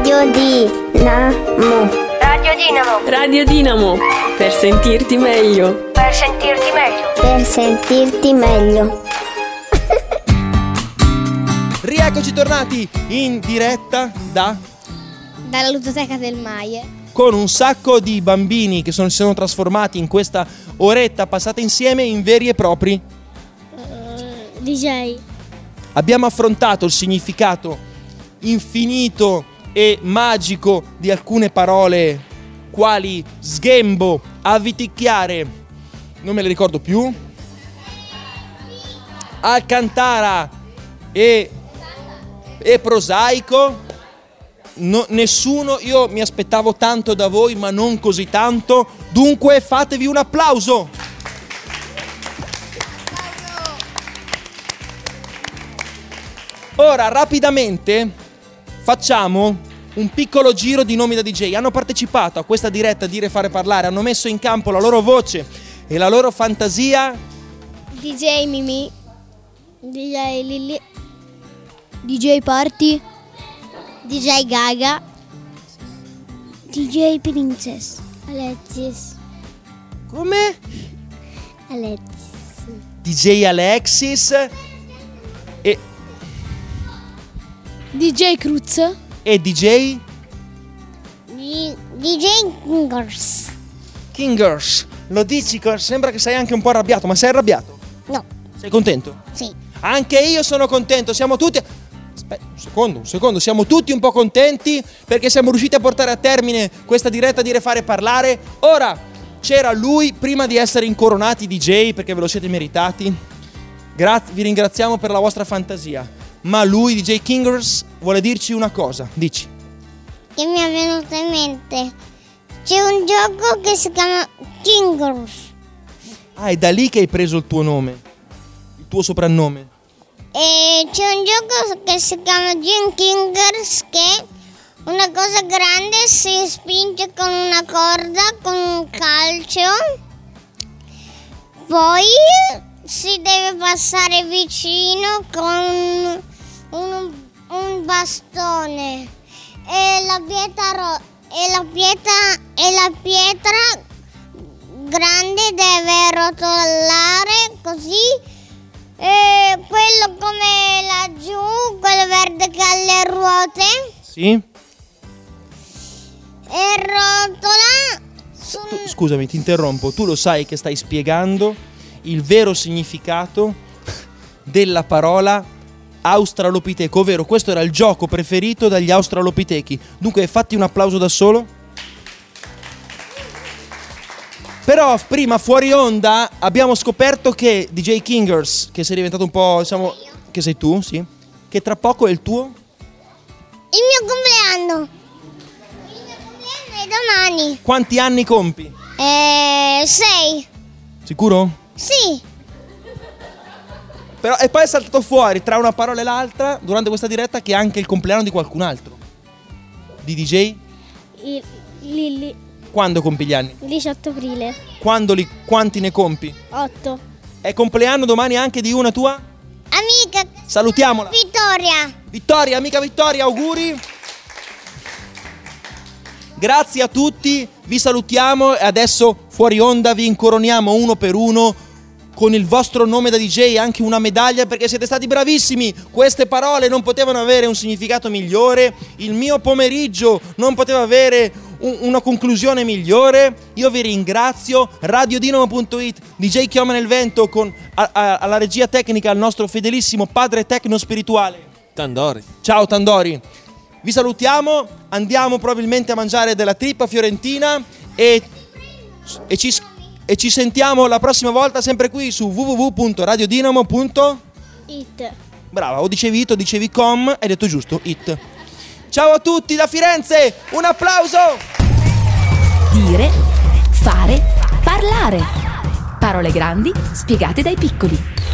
Radio Dinamo. Radio Dinamo. Radio Dinamo. Per sentirti meglio. Per sentirti meglio. Per sentirti meglio. Rieccoci tornati in diretta dalla ludoteca del Maie, con un sacco di bambini che si sono trasformati in questa oretta passata insieme in veri e propri DJ. Abbiamo affrontato il significato infinito e magico di alcune parole quali sghembo, avviticchiare, non me le ricordo più, alcantara e prosaico. Nessuno, io mi aspettavo tanto da voi, ma non così tanto. Dunque fatevi un applauso. Ora rapidamente facciamo un piccolo giro di nomi da DJ. Hanno partecipato a questa diretta Dire Fare Parlare, hanno messo in campo la loro voce e la loro fantasia. DJ Mimì, DJ Lilli, DJ Party, DJ Gaga, DJ Princess, Alexis. Come? Alexis. DJ Alexis e DJ Cruz e DJ Kingers. Kingers. Lo dici, sembra che sei anche un po' arrabbiato, ma sei arrabbiato? No. Sei contento? Sì. Anche io sono contento, siamo tutti... Aspetta, un secondo, siamo tutti un po' contenti perché siamo riusciti a portare a termine questa diretta Dire Fare Parlare. Ora, c'era lui prima di essere incoronati DJ, perché ve lo siete meritati. Vi ringraziamo per la vostra fantasia. Ma lui, DJ Kingers, vuole dirci una cosa. Dici. Che mi è venuto in mente. C'è un gioco che si chiama Kingers. Ah, è da lì che hai preso il tuo nome, il tuo soprannome. E c'è un gioco che si chiama Gin Kingers, che una cosa grande si spinge con una corda, con un calcio. Poi si deve passare vicino con un bastone e la pietra grande deve rotolare così, e quello come laggiù, quello verde che ha le ruote, Sì? e rotola Scusami, ti interrompo. Tu lo sai che stai spiegando il vero significato della parola australopiteco, ovvero questo era il gioco preferito dagli australopitechi. Dunque fatti un applauso da solo. Però prima fuori onda abbiamo scoperto che DJ Kingers, che sei diventato un po', diciamo, che sei tu, sì, che tra poco è il tuo? il mio compleanno. Il mio compleanno è domani. Quanti anni compi? 6. Sicuro? Sì. Però, e poi è saltato fuori tra una parola e l'altra durante questa diretta che è anche il compleanno di qualcun altro. Di DJ? Lilli. Quando compi gli anni? 18 aprile. Quanti ne compi? 8. È compleanno domani anche di una tua? Amica. Salutiamola. Vittoria, amica Vittoria, auguri. Grazie a tutti, vi salutiamo e adesso fuori onda vi incoroniamo uno per uno con il vostro nome da DJ e anche una medaglia, perché siete stati bravissimi. Queste parole non potevano avere un significato migliore, il mio pomeriggio non poteva avere una conclusione migliore. Io vi ringrazio. Radiodinamo.it, DJ Chioma nel Vento, con alla regia tecnica il nostro fedelissimo padre tecno spirituale Tandori. Ciao Tandori. Vi salutiamo, andiamo probabilmente a mangiare della trippa fiorentina e ci sentiamo la prossima volta sempre qui su www.radiodinamo.it. Brava, o dicevi it o dicevi com, hai detto giusto, it. Ciao a tutti da Firenze, un applauso! Dire, fare, parlare. Parole grandi spiegate dai piccoli.